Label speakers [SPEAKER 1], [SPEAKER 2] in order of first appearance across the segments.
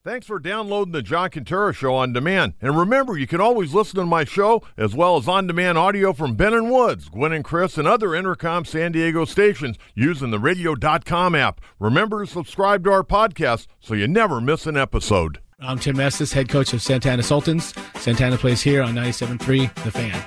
[SPEAKER 1] Thanks for downloading the John Quintero Show on demand. And remember, you can always listen to my show as well as on-demand audio from Ben & Woods, Gwen and Chris, and other Intercom San Diego stations using the radio.com app. Remember to subscribe to our podcast so you never miss an episode.
[SPEAKER 2] I'm Tim Estes, head coach of Santana Sultans. Santana plays here on 97.3 The Fan.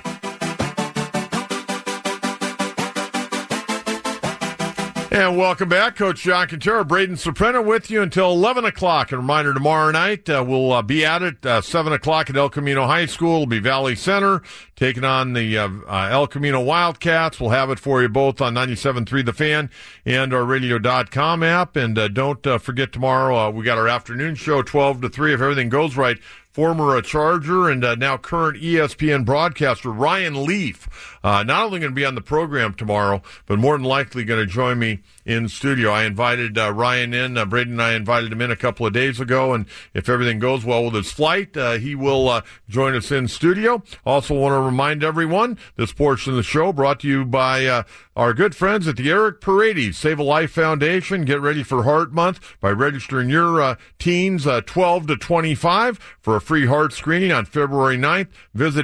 [SPEAKER 1] And welcome back. Coach John Quintero, Braden Soprano with you until 11 o'clock. A reminder, tomorrow night we'll be at it, 7 o'clock at El Camino High School. It'll be Valley Center taking on the El Camino Wildcats. We'll have it for you both on 97.3 The Fan and our radio.com app. And don't forget tomorrow, we got our afternoon show, 12 to 3, if everything goes right. Former Charger and now current ESPN broadcaster Ryan Leaf, not only going to be on the program tomorrow, but more than likely going to join me in studio. I invited Ryan in. Braden and I invited him in a couple of days ago, and if everything goes well with his flight, he will join us in studio. Also want to remind everyone, this portion of the show brought to you by our good friends at the Eric Paredes Save a Life Foundation. Get ready for Heart Month by registering your teens 12 to 25 for a free heart screening on February 9th. Visit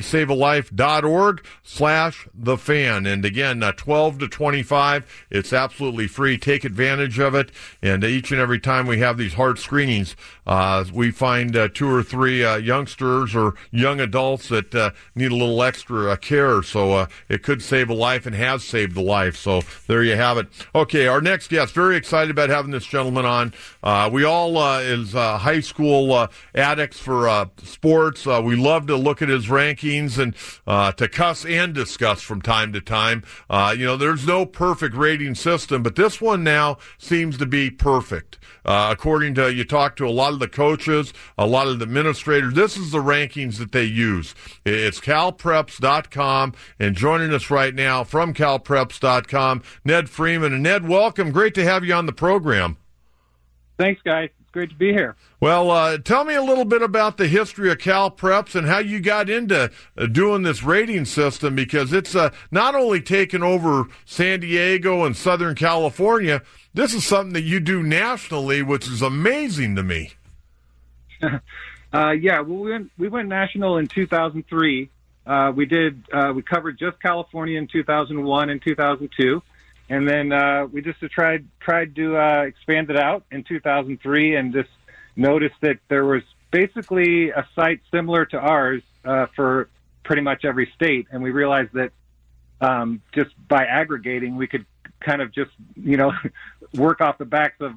[SPEAKER 1] epsavealife.org/thefan. And again, 12 to 25, it's absolutely free. Take advantage of it. And each and every time we have these heart screenings, we find 2 or 3 youngsters or young adults that need a little extra care. So it could save a life and has saved the life. So there you have it. Okay, our next guest, very excited about having this gentleman on. We all, as high school addicts for sports, we love to look at his rankings and to cuss and discuss from time to time. There's no perfect rating system, but this one now seems to be perfect. According to, you talk to a lot of the coaches, a lot of the administrators, this is the rankings that they use. It's calpreps.com, and joining us right now from calpreps.com, Ned Freeman. And Ned, welcome. Great to have you on the program.
[SPEAKER 3] Thanks, guys. It's great to be here.
[SPEAKER 1] Well, tell me a little bit about the history of CalPreps and how you got into doing this rating system, because it's not only taken over San Diego and Southern California, this is something that you do nationally, which is amazing to me.
[SPEAKER 3] We went national in 2003. We covered just California in 2001 and 2002. And then we just tried to expand it out in 2003 and just noticed that there was basically a site similar to ours for pretty much every state. And we realized that just by aggregating, we could kind of just, work off the backs of,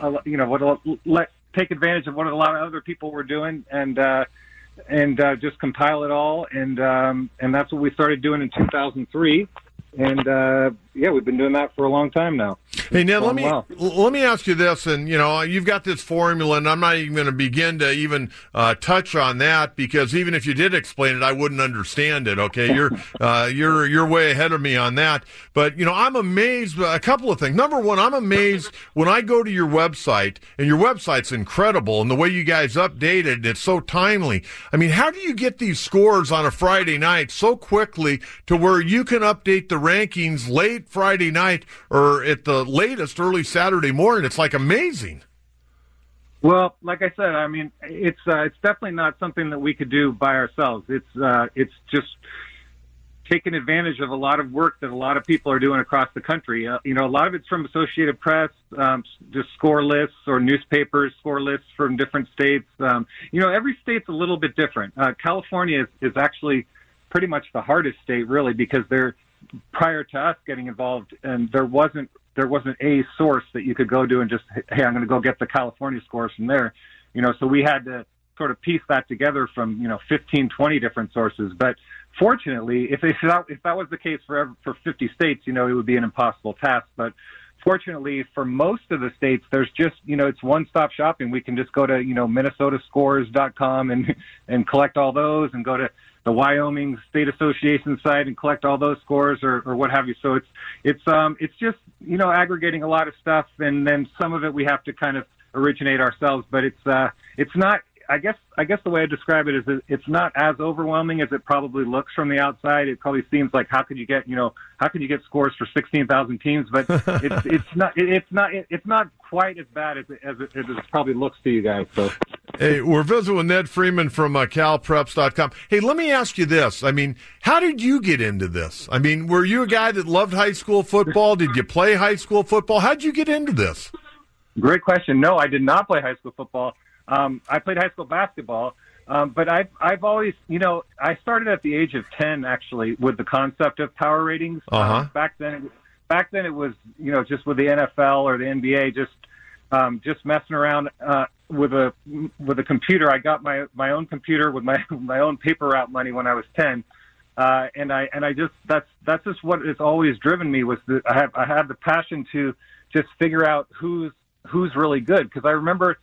[SPEAKER 3] take advantage of what a lot of other people were doing and just compile it all. And that's what we started doing in 2003. And we've been doing that for a long time now.
[SPEAKER 1] Hey, Ned, let me ask you this, and you've got this formula, and I'm not even going to begin to even touch on that, because even if you did explain it, I wouldn't understand it. Okay, you're way ahead of me on that. But I'm amazed by a couple of things. Number one, I'm amazed when I go to your website, and your website's incredible, and the way you guys update it, it's so timely. I mean, how do you get these scores on a Friday night so quickly to where you can update the rankings late Friday night or at the latest early Saturday morning? It's like amazing.
[SPEAKER 3] Well, like I said, I mean, it's definitely not something that we could do by ourselves. It's just taking advantage of a lot of work that a lot of people are doing across the country. A lot of it's from Associated Press, just score lists, or newspapers score lists from different states. Every state's a little bit different. California is actually pretty much the hardest state, really, because prior to us getting involved, and there wasn't a source that you could go to and just, hey, I'm going to go get the California scores from there. So we had to sort of piece that together from 15, 20 different sources. But fortunately, if that was the case for 50 states, it would be an impossible task. But fortunately, for most of the states, there's just, it's one-stop shopping. We can just go to, minnesotascores.com and collect all those, and go to the Wyoming State Association site and collect all those scores or what have you. So it's just, aggregating a lot of stuff, and then some of it we have to kind of originate ourselves. But it's not, I guess the way I describe it is that it's not as overwhelming as it probably looks from the outside. It probably seems like how could you get scores for 16,000 teams, but it's not quite as bad as it probably looks to you guys. So.
[SPEAKER 1] Hey, we're visiting with Ned Freeman from CalPreps.com. Hey, let me ask you this. I mean, how did you get into this? I mean, were you a guy that loved high school football? Did you play high school football? How did you get into this?
[SPEAKER 3] Great question. No, I did not play high school football. I played high school basketball, but I've always, I started at the age of 10 actually with the concept of power ratings. Back then it was, just with the NFL or the NBA, just messing around with a computer. I got my own computer with my own paper route money when I was 10. And I just, that's just what has always driven me was that I had the passion to just figure out who's really good. Cause I remember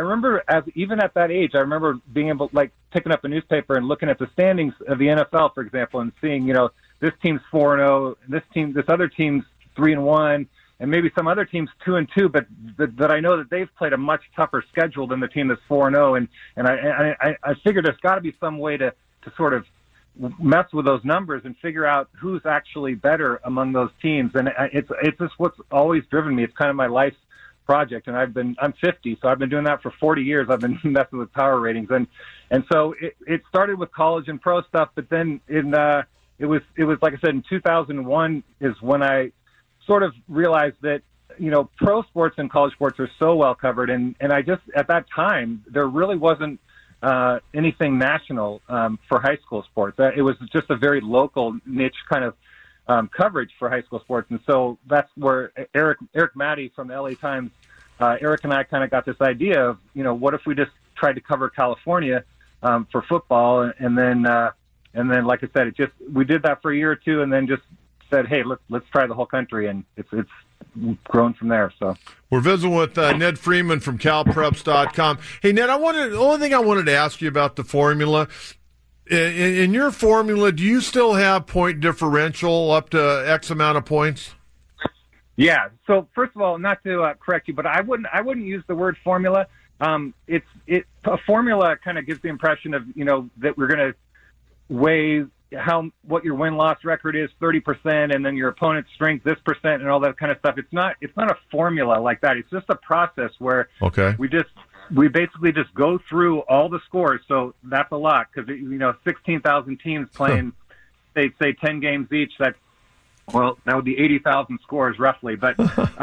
[SPEAKER 3] even at that age, I remember being able, like, picking up a newspaper and looking at the standings of the NFL, for example, and seeing, this team's 4-0, this other team's 3-1, and maybe some other team's 2-2, but that I know that they've played a much tougher schedule than the team that's 4-0, and I figured there's got to be some way to sort of mess with those numbers and figure out who's actually better among those teams, and it's just what's always driven me. It's kind of my life's project, and I'm 50, so I've been doing that for 40 years. I've been messing with power ratings, and so it started with college and pro stuff, but then it was like I said, in 2001 is when I sort of realized that pro sports and college sports are so well covered, and I just, at that time, there really wasn't anything national for high school sports. It was just a very local niche kind of coverage for high school sports. And so that's where Eric Maddie from the LA Times, Eric and I kind of got this idea of, what if we just tried to cover California for football? And then, like I said, we did that for a year or two and then just said, hey, let's try the whole country. And it's grown from there. So
[SPEAKER 1] we're visiting with Ned Freeman from CalPreps.com. Hey, Ned, the only thing I wanted to ask you about the formula. In your formula, do you still have point differential up to X amount of points?
[SPEAKER 3] Yeah. So first of all, not to correct you, but I wouldn't use the word formula. A formula kind of gives the impression of that we're going to weigh what your win-loss record is, 30%, and then your opponent's strength this percent, and all that kind of stuff. It's not a formula like that. It's just a process where we basically just go through all the scores. So that's a lot because 16,000 teams playing, say 10 games each. That would be 80,000 scores roughly. But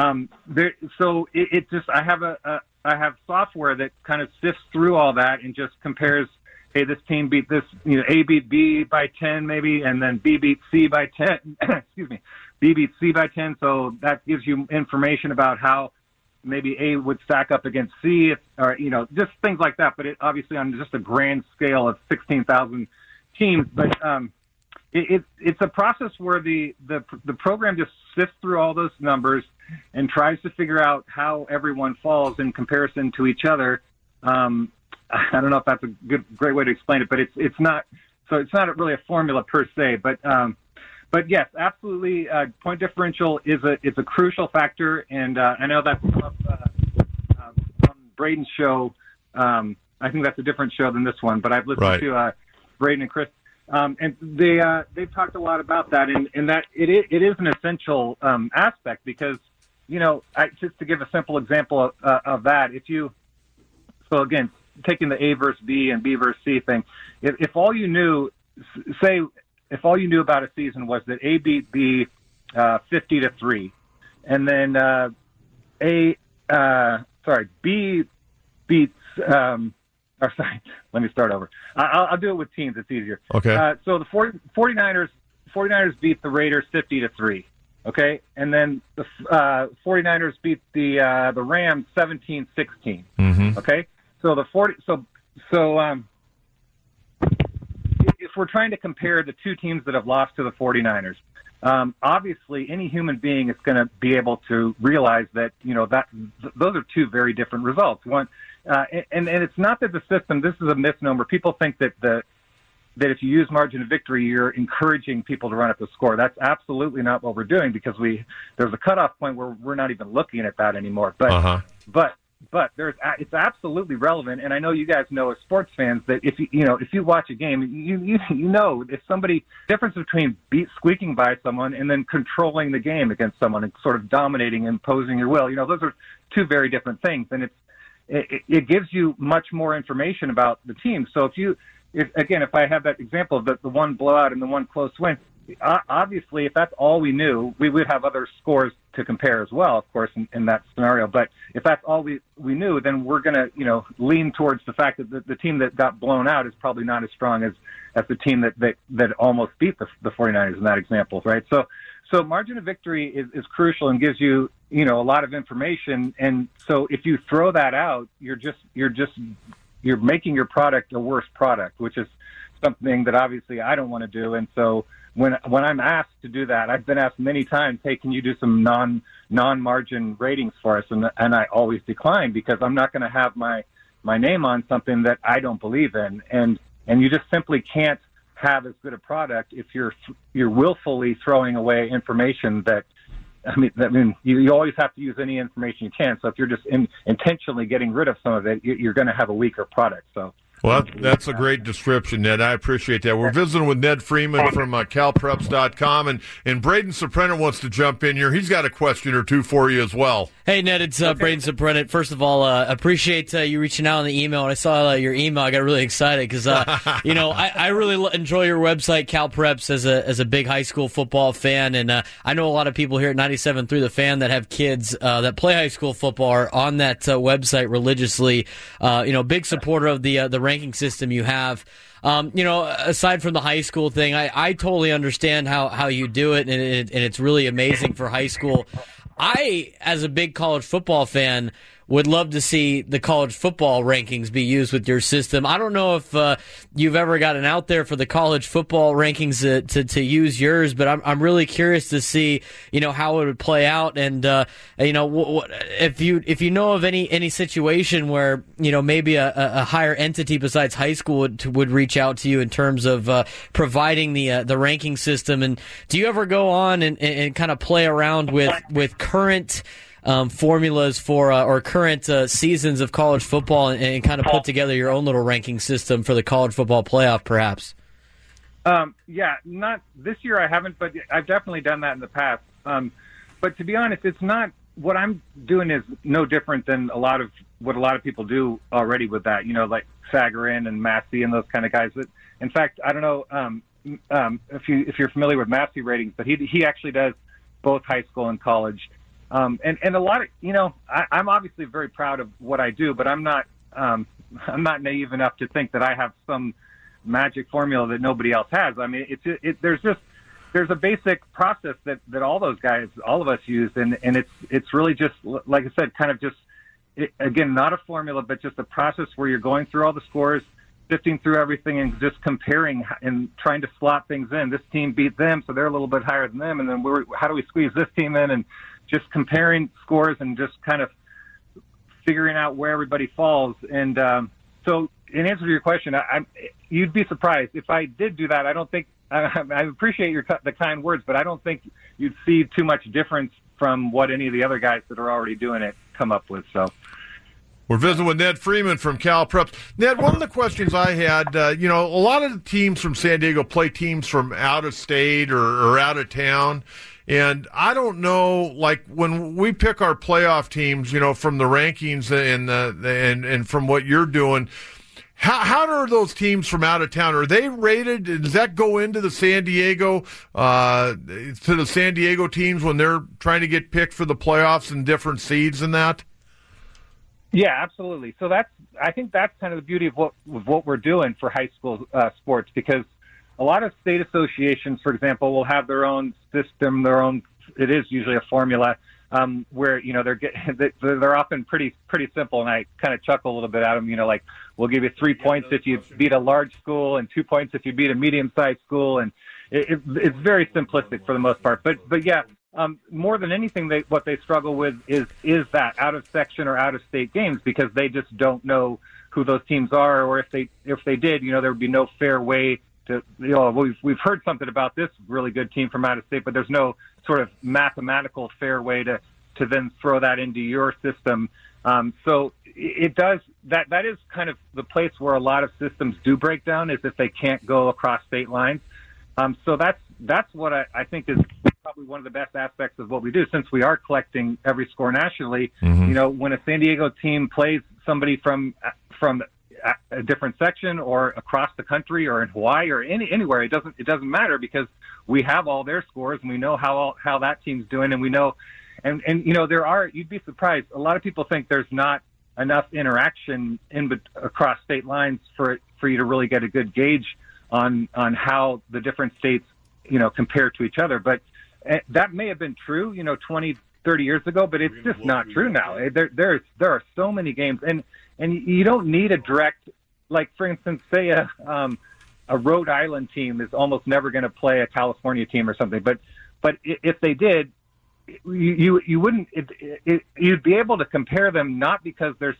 [SPEAKER 3] I have software that kind of sifts through all that and just compares. Hey, this team beat this. A beat B by 10 maybe, and then B beat C by 10. Excuse me, B beat C by 10. So that gives you information about how maybe A would stack up against C, or just things like that. But obviously on just a grand scale of 16,000 teams. But it's a process where the program just sifts through all those numbers and tries to figure out how everyone falls in comparison to each other. I don't know if that's a great way to explain it, but it's not really a formula per se. But yes, absolutely. Point differential is a crucial factor, and I know that's on Braden's show. I think that's a different show than this one, but I've listened to Braden and Chris, and they've talked a lot about that, and that it is an essential aspect because just to give a simple example of that, again, taking the A versus B and B versus C thing, if all you knew about a season was that A beat B 50-3, and then B beats. Let me start over. I'll do it with teams. It's easier.
[SPEAKER 1] Okay.
[SPEAKER 3] So the 49ers beat the Raiders 50-3. Okay, and then the 49ers beat the Rams 17-16.
[SPEAKER 1] Mm-hmm.
[SPEAKER 3] Okay, so if we're trying to compare the two teams that have lost to the 49ers, obviously any human being is going to be able to realize that those are two very different results. One, and it's not that the system. This is a misnomer. People think that that if you use margin of victory, you're encouraging people to run up the score. That's absolutely not what we're doing because there's a cutoff point where we're not even looking at that anymore. But it's absolutely relevant. And I know you guys know as sports fans that if you watch a game, you know if somebody difference between squeaking by someone and then controlling the game against someone and sort of dominating, imposing your will. Those are two very different things, and it gives you much more information about the team. So if I have that example of the one blowout and the one close win, obviously, if that's all we knew, we would have other scores to compare as well, of course, in that scenario. But if that's all we knew, then we're going to, lean towards the fact that the team that got blown out is probably not as strong as the team that almost beat the 49ers in that example, right? So margin of victory is crucial and gives you, a lot of information. And so if you throw that out, you're making your product a worse product, which is something that obviously I don't want to do. And so when I'm asked to do that, I've been asked many times, hey, can you do some non-margin ratings for us? And I always decline because I'm not going to have my name on something that I don't believe in. And you just simply can't have as good a product if you're willfully throwing away information that, you always have to use any information you can. So if you're just intentionally getting rid of some of it, you're going to have a weaker product. So.
[SPEAKER 1] Well, that's a great description, Ned. I appreciate that. We're visiting with Ned Freeman from CalPreps.com, and Braden Soprano wants to jump in here. He's got a question or two for you as well.
[SPEAKER 4] Hey, Ned, it's Braden Soprano. First of all, appreciate you reaching out on the email. When I saw your email, I got really excited because, I really enjoy your website, CalPreps, as a big high school football fan, and I know a lot of people here at 97.3 The Fan that have kids that play high school football are on that website religiously. Big supporter of the ranking system you have. Aside from the high school thing, I totally understand how you do it, and it's really amazing for high school. I, as a big college football fan, would love to see the college football rankings be used with your system. I don't know if you've ever gotten out there for the college football rankings to use yours, but I'm really curious to see how it would play out, and if you know of any situation where maybe a higher entity besides high school would reach out to you in terms of providing the ranking system. And do you ever go on and kind of play around with current formulas for or current seasons of college football and kind of put together your own little ranking system for the college football playoff, perhaps?
[SPEAKER 3] Not this year. I haven't, but I've definitely done that in the past. But to be honest, it's not what I'm doing is no different than a lot of people do already with that. Like Sagarin and Massey and those kind of guys. That, in fact, I don't know if you're familiar with Massey ratings, but he actually does both high school and college. And a lot of, I'm obviously very proud of what I do, but I'm not naive enough to think that I have some magic formula that nobody else has. I mean, there's a basic process that all those guys, all of us use. And it's really just, like I said, kind of just, again, not a formula, but just a process where you're going through all the scores, sifting through everything and just comparing and trying to slot things in. This team beat them, so they're a little bit higher than them. And then how do we squeeze this team in? And just comparing scores and just kind of figuring out where everybody falls. And so in answer to your question, you'd be surprised. If I did do that, I don't think I appreciate the kind words, but I don't think you'd see too much difference from what any of the other guys that are already doing it come up with. So
[SPEAKER 1] we're visiting with Ned Freeman from CalPreps. Ned, one of the questions I had, a lot of the teams from San Diego play teams from out of state or out of town. And I don't know, like when we pick our playoff teams, from the rankings and from what you're doing, how are those teams from out of town? Are they rated? Does that go into the San Diego teams when they're trying to get picked for the playoffs and different seeds and that?
[SPEAKER 3] Yeah, absolutely. So I think that's kind of the beauty of what we're doing for high school sports, because a lot of state associations, for example, will have their own system, it is usually a formula, where, they're often pretty simple. And I kind of chuckle a little bit at them, like we'll give you 3 points if you beat a large school and 2 points if you beat a medium-sized school. And it's very simplistic for the most part. But yeah, more than anything, what they struggle with is that out of section or out of state games, because they just don't know who those teams are, or if they did, there would be no fair way to, we've heard something about this really good team from out of state, but there's no sort of mathematical fair way to then throw that into your system So it does that is kind of the place where a lot of systems do break down, is if they can't go across state lines. So that's what I think is probably one of the best aspects of what we do, since we are collecting every score nationally.
[SPEAKER 1] Mm-hmm.
[SPEAKER 3] You know, when a San Diego team plays somebody from a different section or across the country or in Hawaii or anywhere, it doesn't matter, because we have all their scores and we know how that team's doing, and we know, and you know, you'd be surprised. A lot of people think there's not enough interaction across state lines for you to really get a good gauge on how the different states, you know, compare to each other. But that may have been true, you know, 20, 30 years ago, but it's just not true now. There are so many games, and you don't need a direct, like, for instance, say a Rhode Island team is almost never going to play a California team or something. But if they did, you wouldn't. You'd be able to compare them, not because there's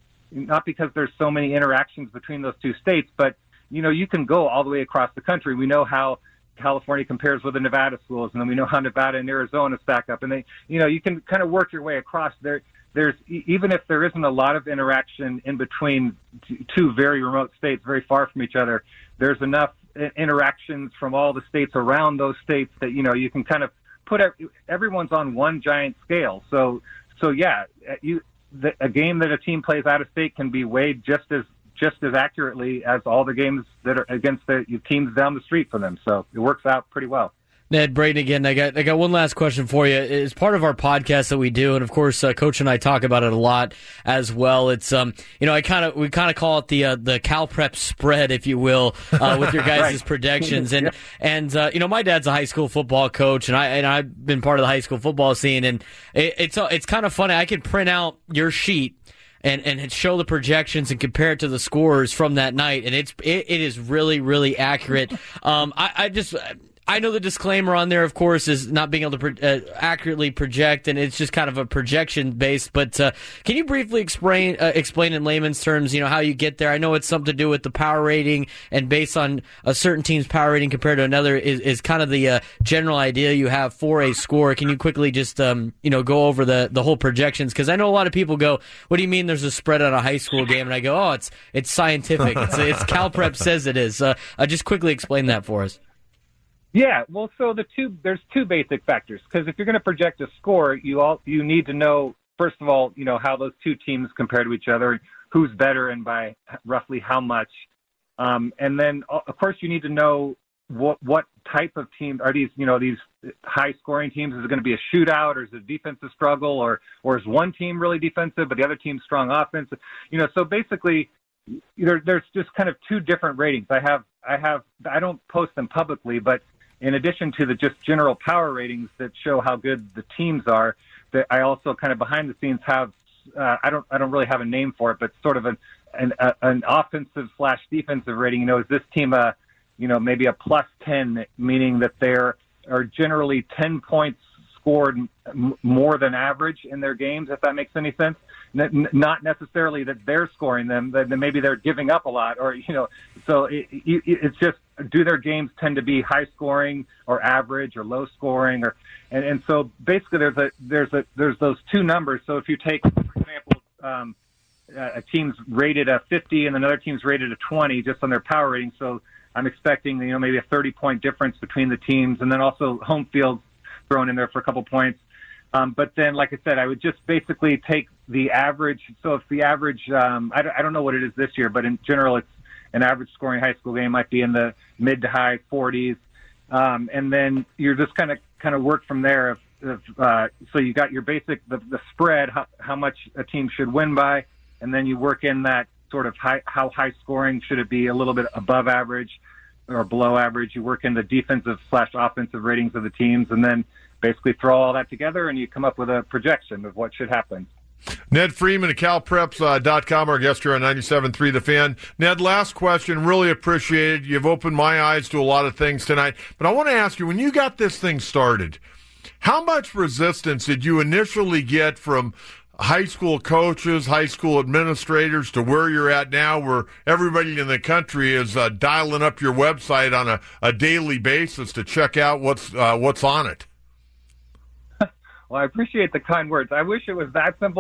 [SPEAKER 3] so many interactions between those two states, but you know, you can go all the way across the country. We know how California compares with the Nevada schools, and then we know how Nevada and Arizona stack up, and they, you know, you can kind of work your way across there. There's, even if there isn't a lot of interaction in between two very remote states, very far from each other, there's enough interactions from all the states around those states that, you know, you can kind of put everyone's on one giant scale. So yeah, a game that a team plays out of state can be weighed just as accurately as all the games that are against the teams down the street from them. So it works out pretty well.
[SPEAKER 4] Ned, Braden again. I got one last question for you. It's part of our podcast that we do, and of course, Coach and I talk about it a lot as well. It's you know, we kind of call it the Cal Prep spread, if you will, with your guys' right. Projections. And you know, my dad's a high school football coach, and I've been part of the high school football scene, and it's kind of funny. I could print out your sheet and show the projections and compare it to the scores from that night, and it is really, really accurate. I know the disclaimer on there, of course, is not being able to accurately project, and it's just kind of a projection based. But can you briefly explain in layman's terms, you know, how you get there? I know it's something to do with the power rating, and based on a certain team's power rating compared to another is kind of the general idea you have for a score. Can you quickly just you know, go over the whole projections? Because I know a lot of people go, "What do you mean there's a spread on a high school game?" And I go, "Oh, it's scientific. It's Cal Prep says it is." Just quickly explain that for us.
[SPEAKER 3] Yeah, well, so there's two basic factors, because if you're going to project a score, you need to know, first of all, you know, how those two teams compare to each other, who's better and by roughly how much, and then of course you need to know what type of team are these. You know, these high scoring teams. Is it going to be a shootout, or is it a defensive struggle, or is one team really defensive but the other team's strong offensive? You know, so basically there's just kind of two different ratings. I don't post them publicly, but in addition to the just general power ratings that show how good the teams are, that I also kind of behind the scenes have, I don't really have a name for it, but sort of an offensive / defensive rating. You know, is this team you know, maybe a +10, meaning that they're generally 10 points scored more than average in their games, if that makes any sense. Not necessarily that they're scoring them, that maybe they're giving up a lot, or, you know, so it's just, do their games tend to be high scoring or average or low scoring, and so basically there's those two numbers. So if you take, for example, a team's rated a 50 and another team's rated a 20 just on their power rating, so I'm expecting, you know, maybe a 30-point difference between the teams, and then also home field thrown in there for a couple points. But then, like I said, I would just basically take the average. So if the average, I don't know what it is this year, but in general, it's an average scoring high school game might be in the mid to high 40s. And then you're just kind of work from there. So you got your basic, the spread, how much a team should win by. And then you work in that sort of how high scoring should it be, a little bit above average or below average. You work in the defensive / offensive ratings of the teams, and then basically throw all that together, and you come up with a projection of what should happen.
[SPEAKER 1] Ned Freeman at CalPreps.com, our guest here on 97.3 The Fan. Ned, last question. Really appreciate it. You've opened my eyes to a lot of things tonight. But I want to ask you, when you got this thing started, how much resistance did you initially get from high school coaches, high school administrators, to where you're at now, where everybody in the country is dialing up your website on a daily basis to check out what's on it?
[SPEAKER 3] Well, I appreciate the kind words. I wish it was that simple.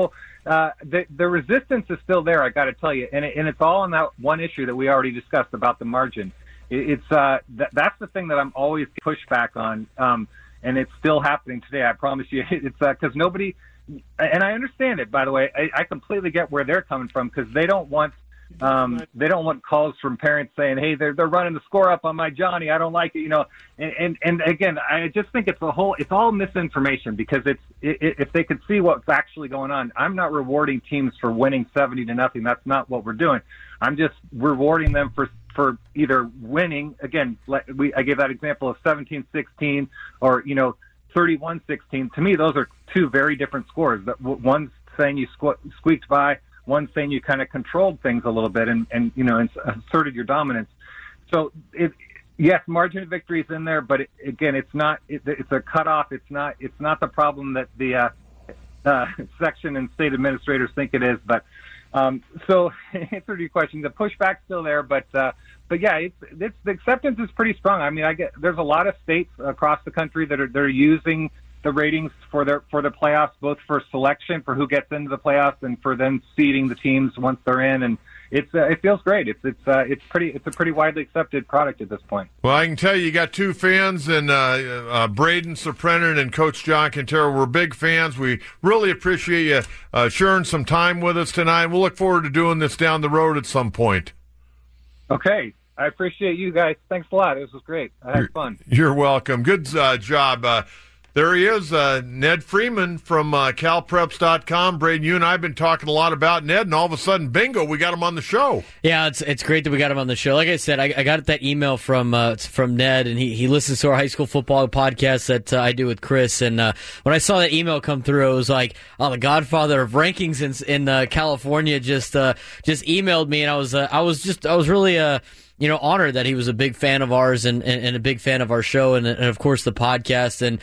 [SPEAKER 3] the resistance is still there, I got to tell you, and it's all on that one issue that we already discussed about the margin. That's the thing that I'm always pushed back on, and it's still happening today. I promise you. It's because nobody, and I understand it. By the way, I completely get where they're coming from because they don't want calls from parents saying, "Hey, they're running the score up on my Johnny. I don't like it," And again, I just think it's all misinformation because if they could see what's actually going on, I'm not rewarding teams for winning 70-0. That's not what we're doing. I'm just rewarding them for either winning. Again, I gave that example of 17-16 or 31-16. To me, those are two very different scores. One's saying you squeaked by. One saying you kind of controlled things a little bit and asserted your dominance. So yes, margin of victory is in there, but it's not. It's a cutoff. It's not the problem that the section and state administrators think it is. But so answer to your question, the pushback's still there, but yeah, the acceptance is pretty strong. I mean, there's a lot of states across the country that are using the ratings for the playoffs, both for selection for who gets into the playoffs and for then seeding the teams once they're in, and it feels great. It's a pretty widely accepted product at this point.
[SPEAKER 1] Well, I can tell you got two fans, and Braden Suprenant and Coach John Quintero. We're big fans. We really appreciate you sharing some time with us tonight. We'll look forward to doing this down the road at some point.
[SPEAKER 3] Okay. I appreciate you guys. Thanks a lot. This was great. I had fun.
[SPEAKER 1] You're welcome. Good job. There he is, Ned Freeman from CalPreps.com. Braden, you and I have been talking a lot about Ned, and all of a sudden, bingo, we got him on the show.
[SPEAKER 4] Yeah, it's great that we got him on the show. Like I said, I got that email from Ned, and he listens to our high school football podcast that I do with Chris. And when I saw that email come through, it was like, oh, the godfather of rankings in California just emailed me, and I was really honored that he was a big fan of ours and a big fan of our show and of course the podcast. And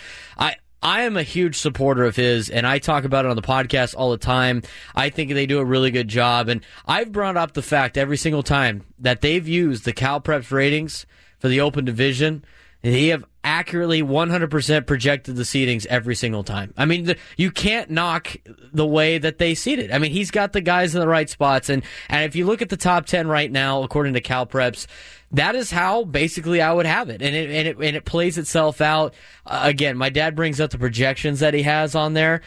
[SPEAKER 4] I am a huge supporter of his, and I talk about it on the podcast all the time. I think they do a really good job, and I've brought up the fact every single time that they've used the CalPreps ratings for the open division. They have accurately 100% projected the seedings every single time. I mean, you can't knock the way that they seeded. I mean, he's got the guys in the right spots, and if you look at the top 10 right now, according to CalPreps, that is how basically I would have it, and it plays itself out. Again, my dad brings up the projections that he has on there.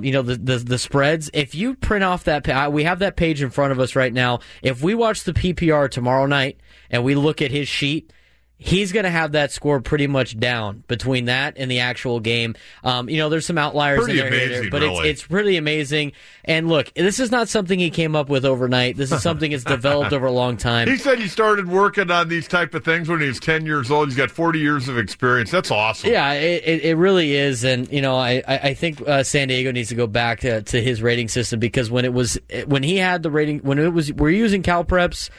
[SPEAKER 4] The spreads. If you print off that, we have that page in front of us right now. If we watch the PPR tomorrow night and we look at his sheet, he's going to have that score pretty much down between that and the actual game. There's some outliers
[SPEAKER 1] pretty
[SPEAKER 4] in there,
[SPEAKER 1] amazing,
[SPEAKER 4] but
[SPEAKER 1] really.
[SPEAKER 4] it's pretty amazing. And look, this is not something he came up with overnight. This is something that's developed over a long time.
[SPEAKER 1] He said he started working on these type of things when he was 10 years old. He's got 40 years of experience. That's awesome.
[SPEAKER 4] Yeah, it really is. And, I think San Diego needs to go back to his rating system because when he had the rating, we're using CalPreps,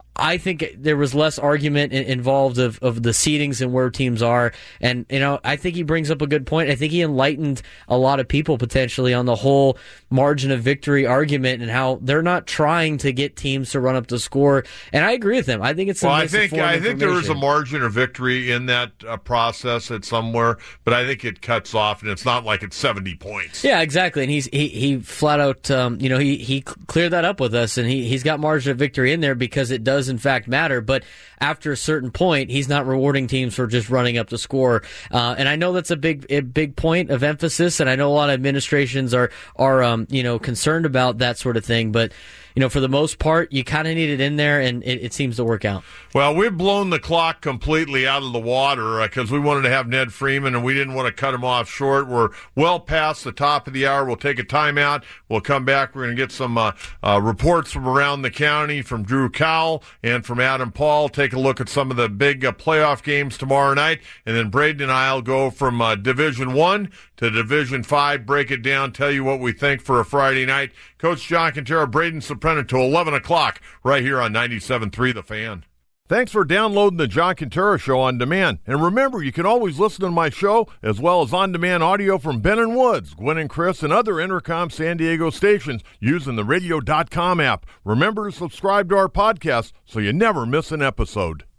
[SPEAKER 4] I think there was less argument involved of the seedings and where teams are. And, I think he brings up a good point. I think he enlightened a lot of people potentially on the whole margin of victory argument and how they're not trying to get teams to run up the score. And I agree with him. I think it's some misinformed
[SPEAKER 1] I think there is a
[SPEAKER 4] information.
[SPEAKER 1] margin of victory in that process at somewhere, but I think it cuts off, and it's not like it's 70 points.
[SPEAKER 4] Yeah, exactly. And he flat out, he cleared that up with us, and he's got margin of victory in there because it does in fact matter, but after a certain point, he's not rewarding teams for just running up the score. And I know that's a big point of emphasis, and I know a lot of administrations are concerned about that sort of thing, but for the most part, you kind of need it in there, and it seems to work out.
[SPEAKER 1] Well, we've blown the clock completely out of the water because we wanted to have Ned Freeman, and we didn't want to cut him off short. We're well past the top of the hour. We'll take a timeout. We'll come back. We're going to get some reports from around the county from Drew Cowell and from Adam Paul. Take a look at some of the big playoff games tomorrow night, and then Braden and I will go from Division 1 to Division 5, break it down, tell you what we think for a Friday night. Coach John Quintero, Braden Suprenant to 11 o'clock right here on 97.3 The Fan. Thanks for downloading the John Quintero Show on demand. And remember, you can always listen to my show as well as on-demand audio from Ben and Woods, Gwen and Chris, and other Intercom San Diego stations using the radio.com app. Remember to subscribe to our podcast so you never miss an episode.